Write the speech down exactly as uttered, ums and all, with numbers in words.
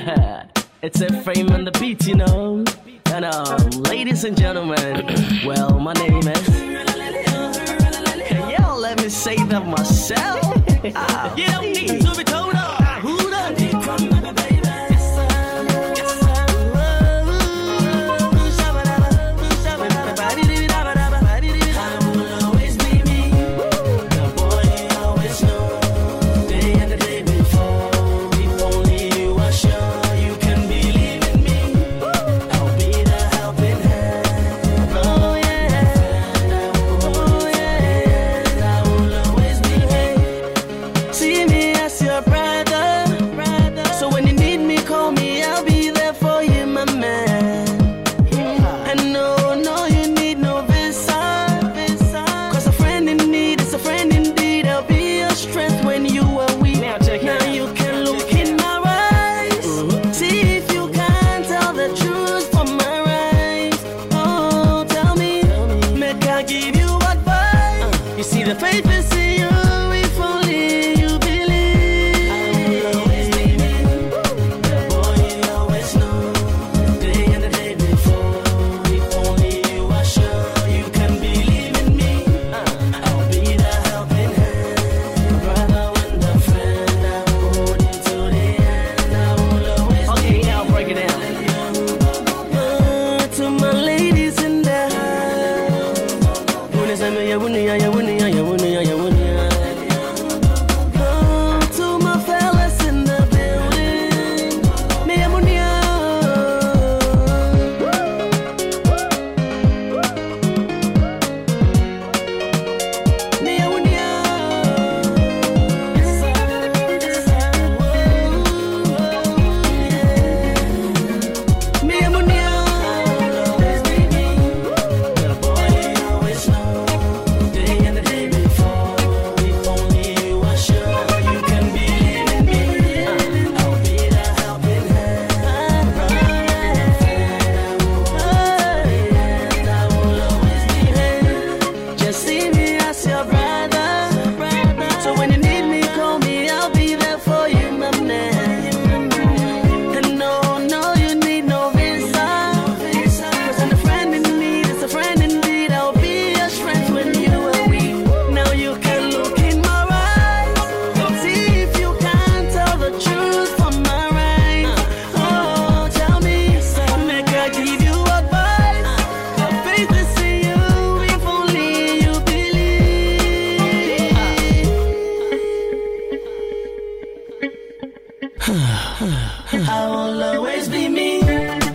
It's a frame on the beat, you know. And um, ladies and gentlemen, well, my name is. Can y'all let me say that myself? Ah, you don't need to be told off. Who done it? The faith is in you, if only you believe. I will always be me, the boy you always know. Day and the day before, if only you are sure you can believe in me. I'll be the helping hand, brother and the friend. I will hold you to the end. I will always okay, be now break it down. Uh, to my ladies in the house, when it's me, you wouldn't, you wouldn't. I will always be me.